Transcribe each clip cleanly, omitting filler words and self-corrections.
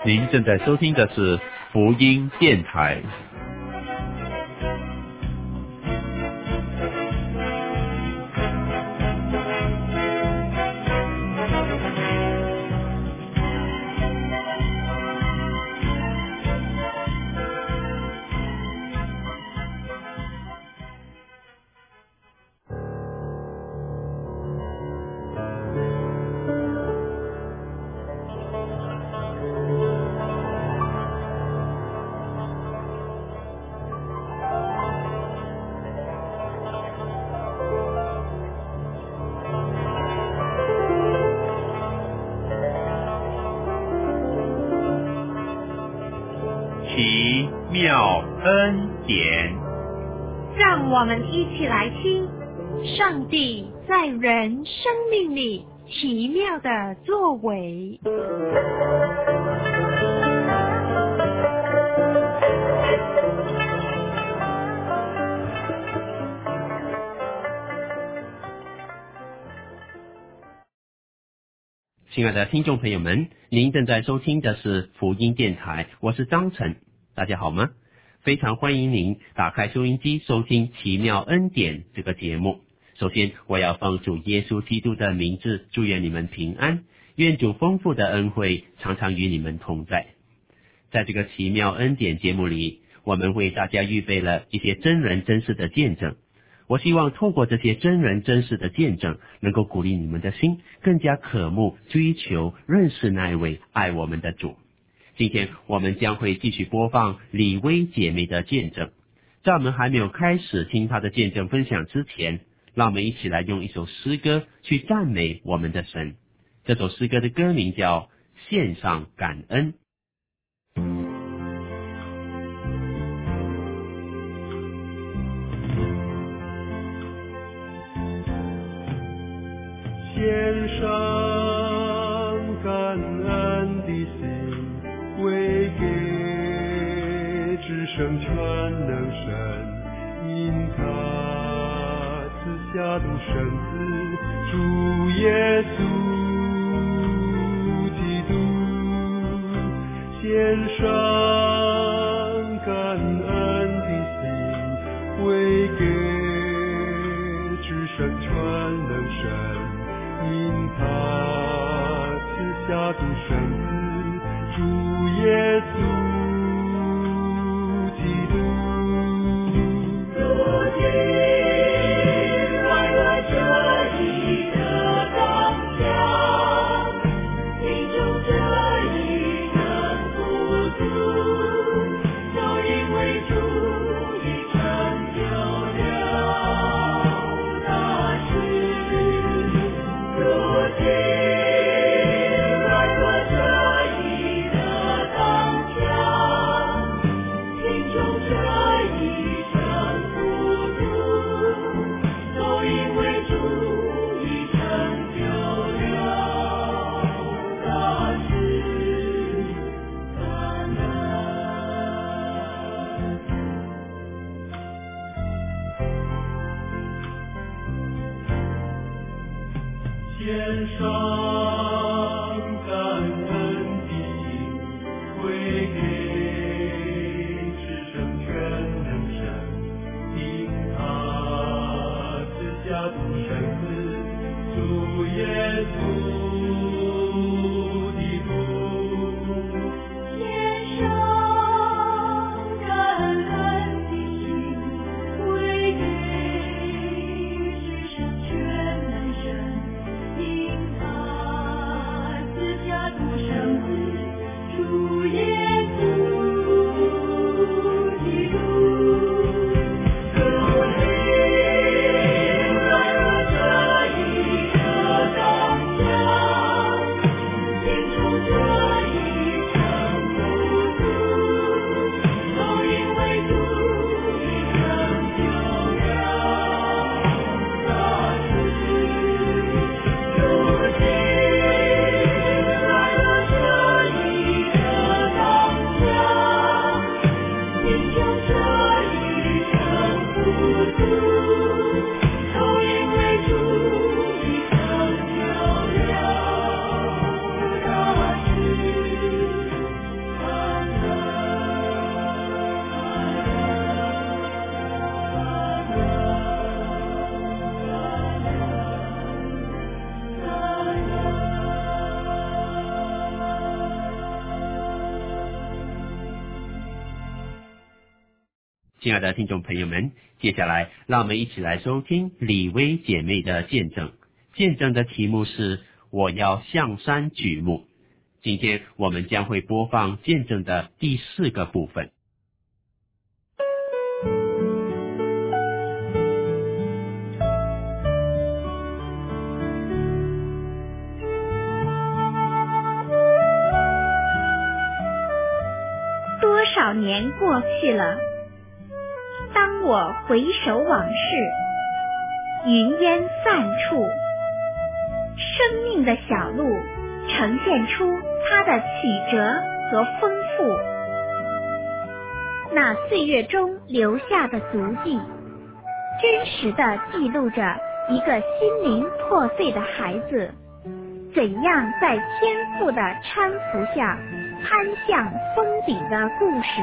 您正在收听的是福音电台。奇妙恩典， 让我们一起来听上帝在人生命里奇妙的作为。 亲爱的听众朋友们，您正在收听的是福音电台，我是张晨，大家好吗？非常欢迎您打开收音机收听奇妙恩典这个节目。首先我要奉主耶稣基督的名字祝愿你们平安，愿主丰富的恩惠常常与你们同在。在这个奇妙恩典节目里，我们为大家预备了一些真人真事的见证，我希望透过这些真人真事的见证，能够鼓励你们的心更加渴慕追求认识那一位爱我们的主。今天我们将会继续播放李薇姐妹的见证。在我们还没有开始听她的见证分享之前，让我们一起来用一首诗歌去赞美我们的神。这首诗歌的歌名叫《献上感恩》。 献上感恩的心，归给至圣全能神，因他赐下独生子主耶稣基督。献上感恩的心，归给至圣全能神，因他赐下独生子主耶稣基督。如今为我这一的当下，心中这一生不足，都因为主已成就了大事。如今为我这一的当下，心中这一生不足， 亲爱的听众朋友们，接下来让我们一起来收听李薇姐妹的见证。见证的题目是我要向山举目。今天我们将会播放见证的第4个部分。 多少年过去了，当我回首往事，云烟散处，生命的小路呈现出它的曲折和丰富。那岁月中留下的足迹，真实地记录着一个心灵破碎的孩子怎样在天父的搀扶下攀向峰顶的故事。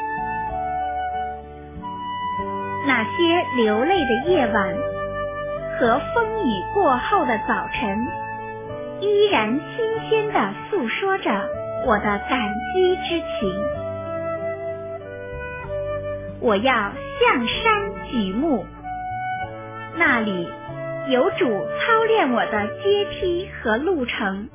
那些流泪的夜晚和风雨过后的早晨，依然新鲜地诉说着我的感激之情。我要向山举目，那里有主操练我的阶梯和路程。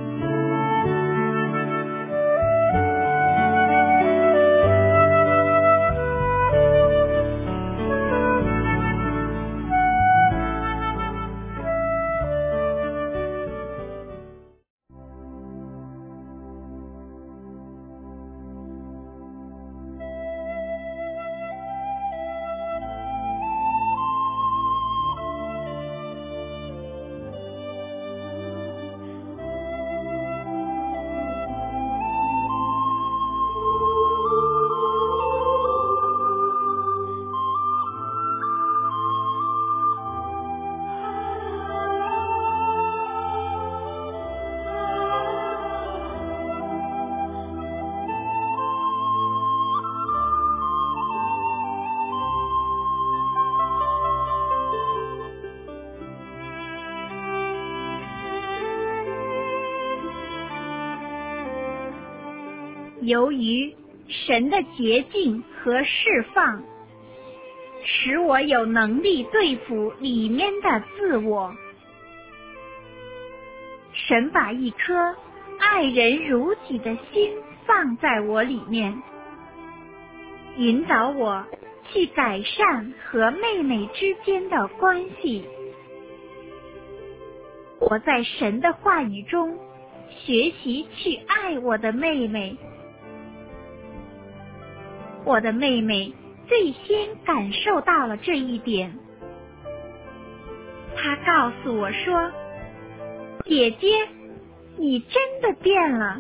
由于神的洁净和释放，使我有能力对付里面的自我。神把一颗爱人如己的心放在我里面，引导我去改善和妹妹之间的关系。我在神的话语中学习去爱我的妹妹。我的妹妹最先感受到了这一点，她告诉我说：“姐姐，你真的变了。”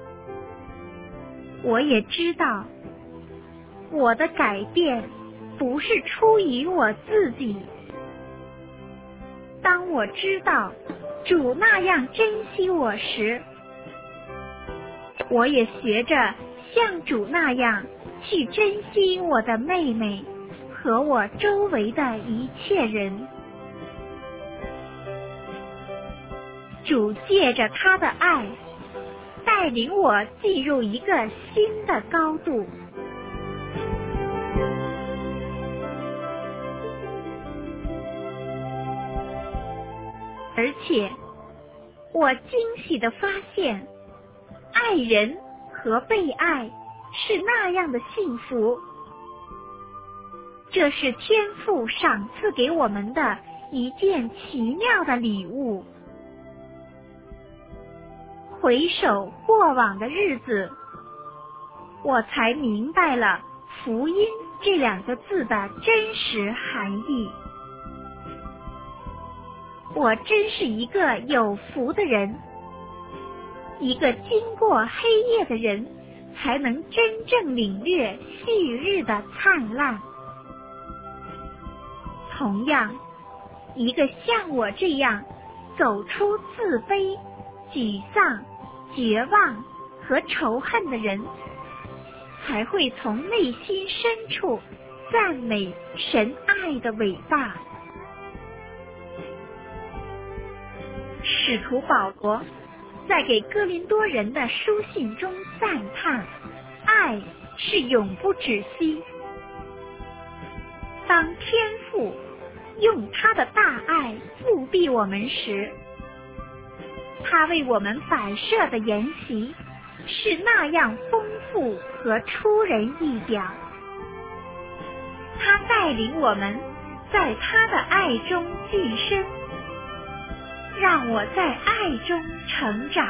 我也知道，我的改变不是出于我自己。当我知道主那样珍惜我时，我也学着像主那样去珍惜我的妹妹和我周围的一切人。主借着他的爱，带领我进入一个新的高度。而且，我惊喜地发现，爱人和被爱是那样的幸福。这是天父赏赐给我们的一件奇妙的礼物。回首过往的日子，我才明白了福音这2个字的真实含义。我真是一个有福的人，一个经过黑夜的人才能真正领略旭日的灿烂。同样，一个像我这样走出自卑、沮丧、绝望和仇恨的人，才会从内心深处赞美神爱的伟大。使徒保罗在给哥林多人的书信中赞叹，爱是永不止息。 当天父用他的大爱复庇我们时，他为我们摆设的筵席是那样丰富和出人意表。他带领我们在他的爱中寄生，让我在爱中成长。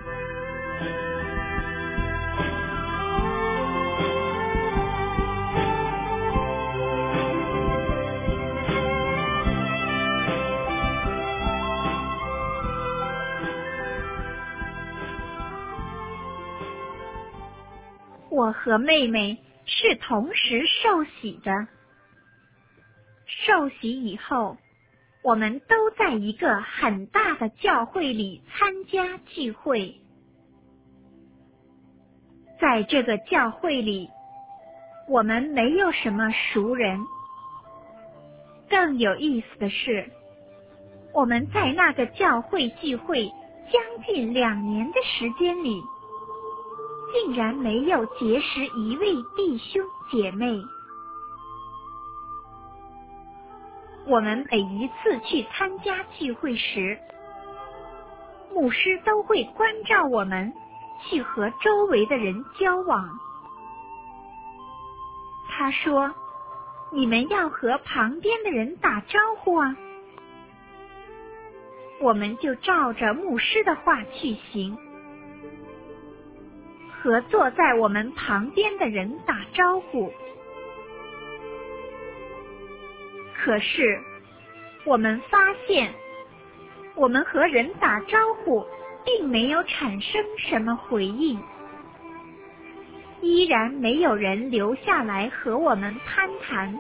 我和妹妹是同时受洗的。受洗以后，我们都在一个很大的教会里参加聚会。在这个教会里，我们没有什么熟人。更有意思的是，我们在那个教会聚会将近2年的时间里，竟然没有结识一位弟兄姐妹。我们每一次去参加聚会时，牧师都会关照我们去和周围的人交往。他说，你们要和旁边的人打招呼啊。我们就照着牧师的话去行，和坐在我们旁边的人打招呼。可是我们发现，我们和人打招呼并没有产生什么回应，依然没有人留下来和我们攀谈。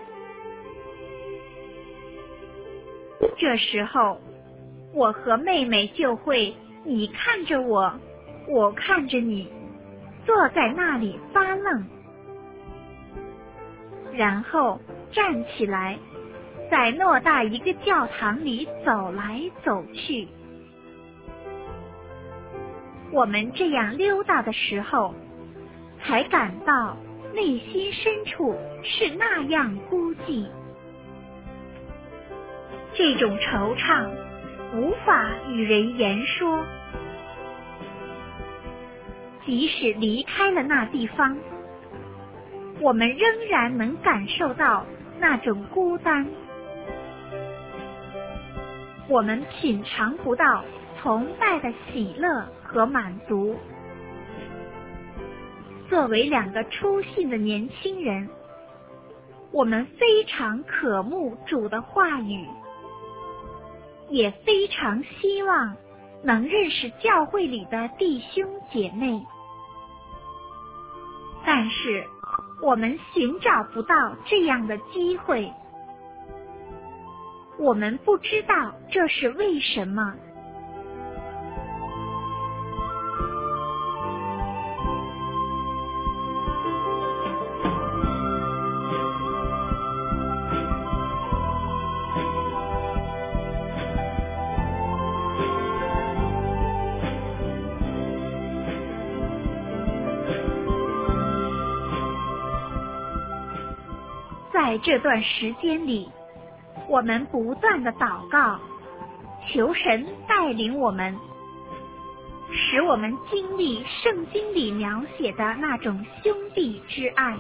这时候，我和妹妹就会你看着我，我看着你，坐在那里发愣，然后站起来，在偌大一个教堂里走来走去。我们这样溜达的时候，才感到内心深处是那样孤寂。这种惆怅无法与人言说。即使离开了那地方，我们仍然能感受到那种孤单。我们品尝不到崇拜的喜乐和满足。作为2个初信的年轻人，我们非常渴慕主的话语，也非常希望能认识教会里的弟兄姐妹。但是我们寻找不到这样的机会，我们不知道这是为什么。在这段时间里，我们不断的祷告，求神带领我们，使我们经历圣经里描写的那种兄弟之爱。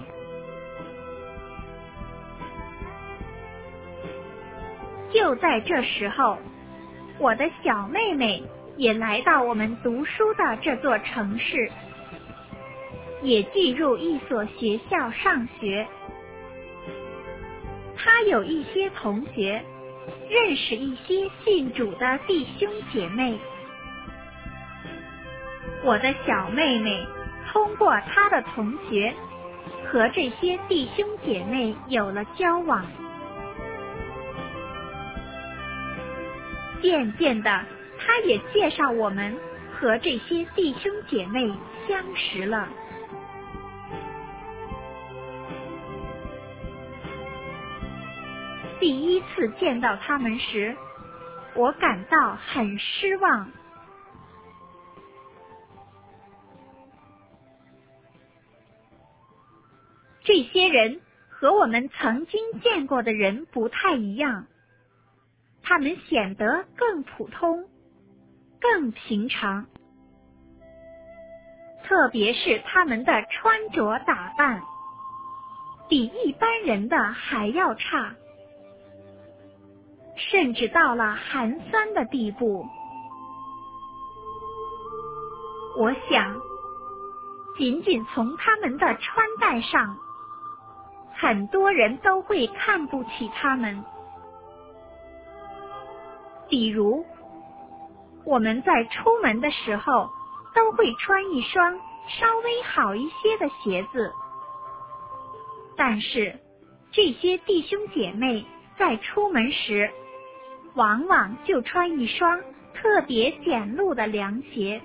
就在这时候，我的小妹妹也来到我们读书的这座城市，也进入一所学校上学。她有一些同学，认识一些信主的弟兄姐妹。我的小妹妹通过她的同学和这些弟兄姐妹有了交往。渐渐的，她也介绍我们和这些弟兄姐妹相识了。第一次见到他们时，我感到很失望。这些人和我们曾经见过的人不太一样，他们显得更普通，更平常，特别是他们的穿着打扮，比一般人的还要差，甚至到了寒酸的地步。我想，仅仅从他们的穿戴上，很多人都会看不起他们。比如，我们在出门的时候，都会穿一双稍微好一些的鞋子，但是这些弟兄姐妹在出门时，往往就穿一双特别简陋的凉鞋，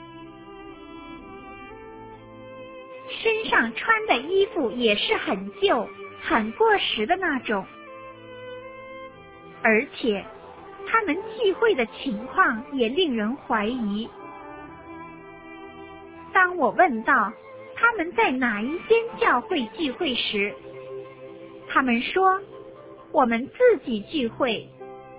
身上穿的衣服也是很旧、很过时的那种，而且他们聚会的情况也令人怀疑。当我问到他们在哪一间教会聚会时，他们说我们自己聚会，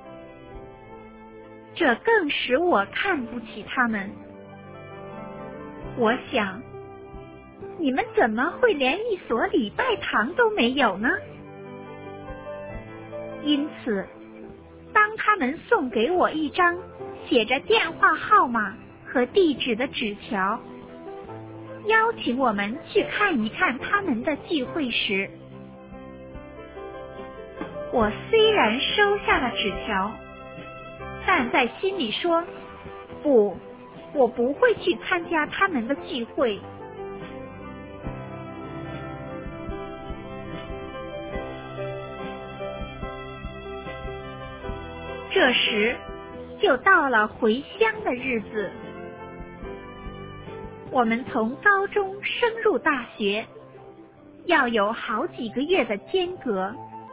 这更使我看不起他们。我想，你们怎么会连一所礼拜堂都没有呢？因此，当他们送给我一张写着电话号码和地址的纸条，邀请我们去看一看他们的聚会时，我虽然收下了纸条，但在心里说，不，我不会去参加他们的聚会。这时就到了回乡的日子。我们从高中升入大学，要有好几个月的间隔。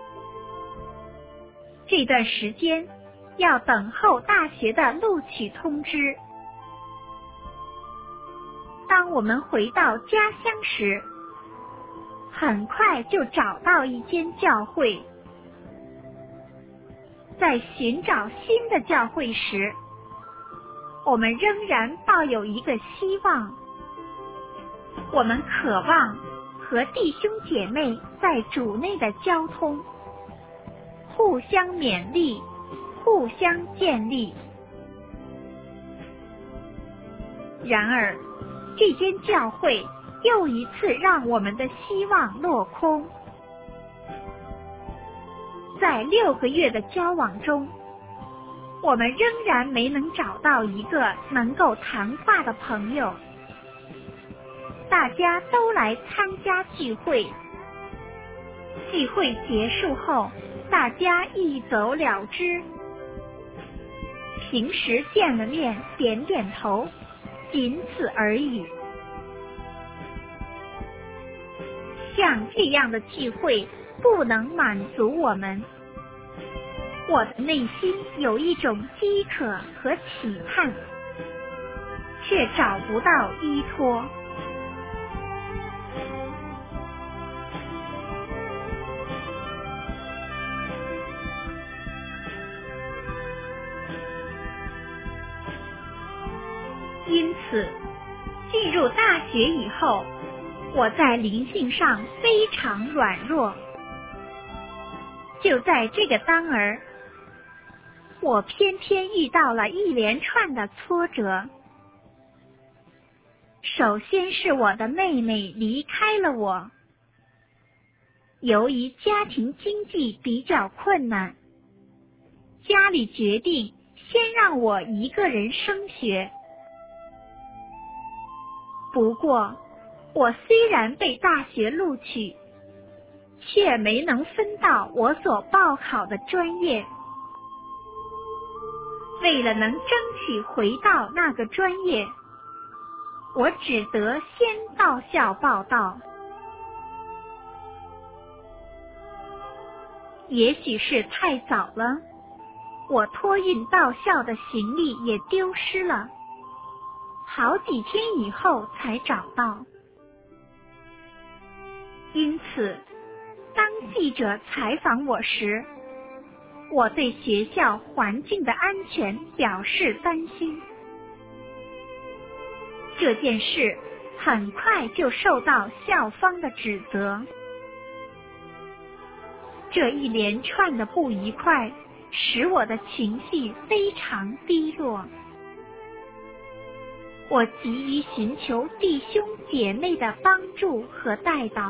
这段时间要等候大学的录取通知。当我们回到家乡时，很快就找到一间教会。在寻找新的教会时，我们仍然抱有一个希望，我们渴望和弟兄姐妹在主内的交通，互相勉励，互相建立。然而，这间教会又一次让我们的希望落空。在6个月的交往中，我们仍然没能找到一个能够谈话的朋友。大家都来参加聚会，聚会结束后，大家一走了之。平时见了面，点点头，仅此而已。像这样的聚会不能满足我们，我的内心有一种饥渴和期盼，却找不到依托。因此，进入大学以后，我在灵性上非常软弱。就在这个当儿，我偏偏遇到了一连串的挫折。首先是我的妹妹离开了我，由于家庭经济比较困难，家里决定先让我一个人升学。不过，我虽然被大学录取，却没能分到我所报考的专业。为了能争取回到那个专业，我只得先到校报到。也许是太早了，我托运到校的行李也丢失了，好几天以后才找到。因此， 当记者采访我时，我对学校环境的安全表示担心。这件事很快就受到校方的指责。这一连串的不愉快使我的情绪非常低落。我急于寻求弟兄姐妹的帮助和带导。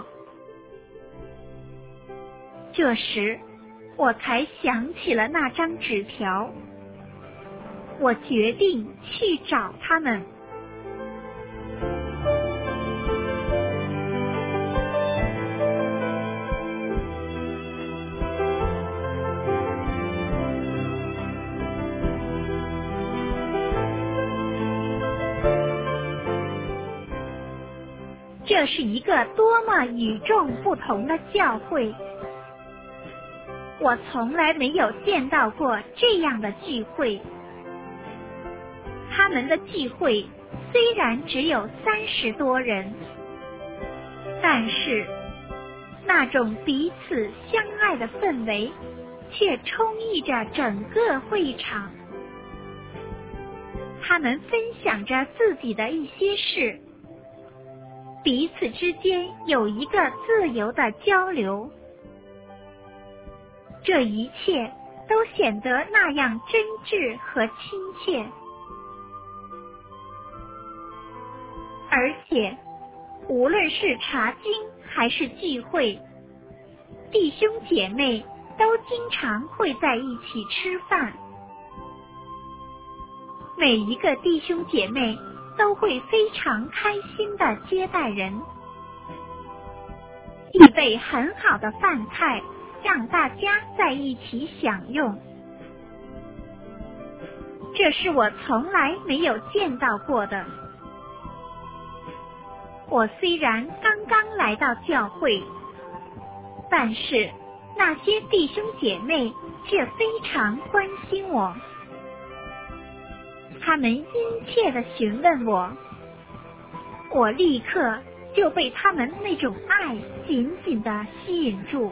这时，我才想起了那张纸条。我决定去找他们。这是一个多么与众不同的教会！我从来没有见到过这样的聚会。他们的聚会虽然只有30多人，但是那种彼此相爱的氛围却充溢着整个会场。他们分享着自己的一些事，彼此之间有一个自由的交流。这一切都显得那样真挚和亲切。而且，无论是查经还是聚会，弟兄姐妹都经常会在一起吃饭。每一个弟兄姐妹都会非常开心地接待人，预备很好的饭菜，让大家在一起享用。这是我从来没有见到过的。我虽然刚刚来到教会，但是那些弟兄姐妹却非常关心我。他们殷切地询问我，我立刻就被他们那种爱紧紧地吸引住。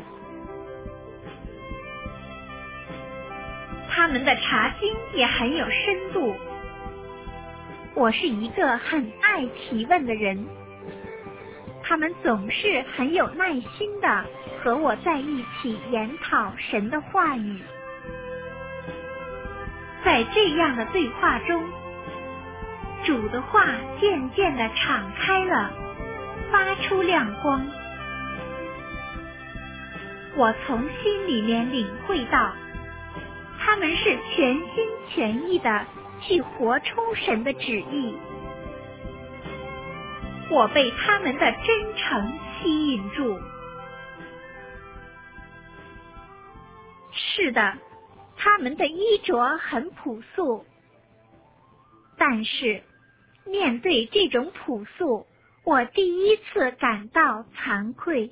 他们的查经也很有深度。我是一个很爱提问的人，他们总是很有耐心地和我在一起研讨神的话语。在这样的对话中，主的话渐渐地敞开了，发出亮光。我从心里面领会到，他们是全心全意地去活出神的旨意。我被他们的真诚吸引住。是的，他们的衣着很朴素，但是面对这种朴素，我第一次感到惭愧。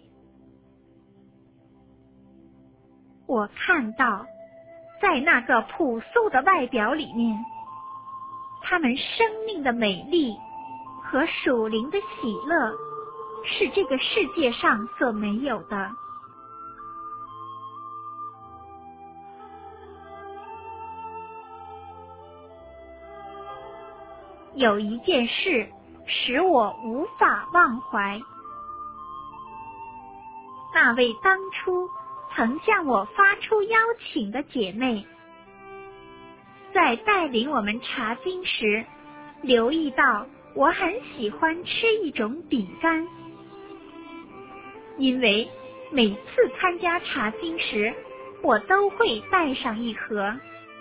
我看到，在那个朴素的外表里面，他们生命的美丽和属灵的喜乐是这个世界上所没有的。有一件事使我无法忘怀，那位当初曾向我发出邀请的姐妹，在带领我们查经时，留意到我很喜欢吃一种饼干，因为每次参加查经时，我都会带上一盒。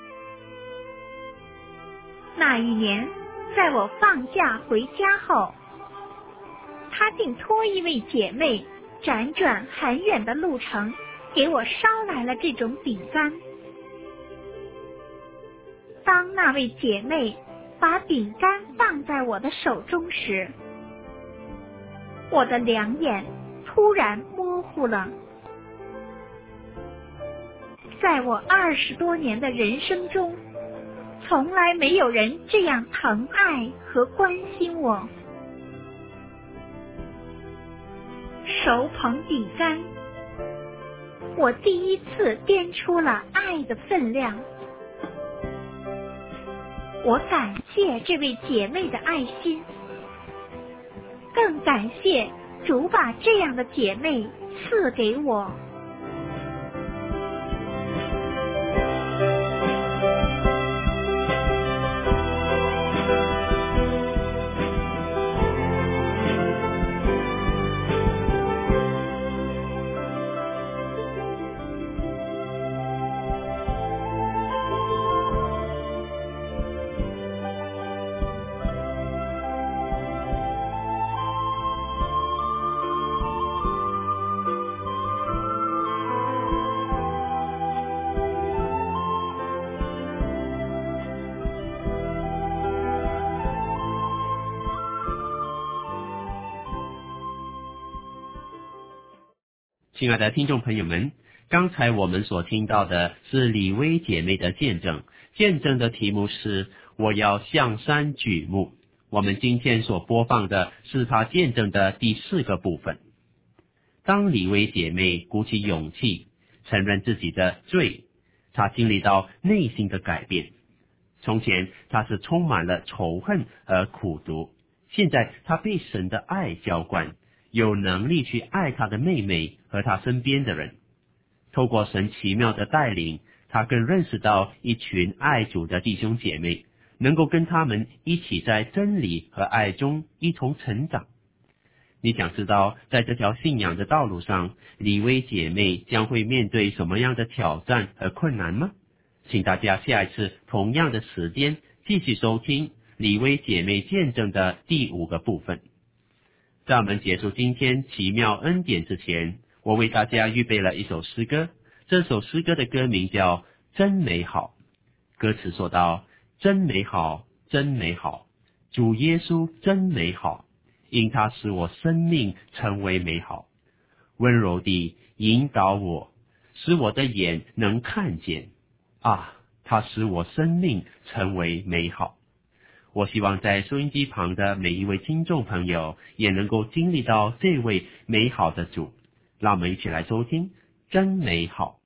那一年，在我放假回家后，他竟托一位姐妹辗转很远的路程，给我捎来了这种饼干。当那位姐妹把饼干放在我的手中时，我的两眼突然模糊了。在我20多年的人生中，从来没有人这样疼爱和关心我。手捧饼干， 我第一次掂出了爱的分量。我感谢这位姐妹的爱心，更感谢主把这样的姐妹赐给我。 亲爱的听众朋友们，刚才我们所听到的是李薇姐妹的见证，见证的题目是我要向山举目。我们今天所播放的是她见证的第4个部分。当李薇姐妹鼓起勇气承认自己的罪，她经历到内心的改变。从前她是充满了仇恨和苦毒，现在她被神的爱浇灌，有能力去爱她的妹妹和她身边的人。透过神奇妙的带领，她更认识到一群爱主的弟兄姐妹，能够跟他们一起在真理和爱中一同成长。你想知道在这条信仰的道路上，李薇姐妹将会面对什么样的挑战和困难吗？请大家下一次同样的时间继续收听李薇姐妹见证的第5个部分。在我们结束今天奇妙恩典之前，我为大家预备了一首诗歌。这首诗歌的歌名叫真美好。歌词说道：真美好，真美好，主耶稣真美好，因他使我生命成为美好，温柔地引导我，使我的眼能看见啊，他使我生命成为美好。我希望在收音机旁的每一位听众朋友也能够经历到这位美好的主。让我们一起来收听真美好。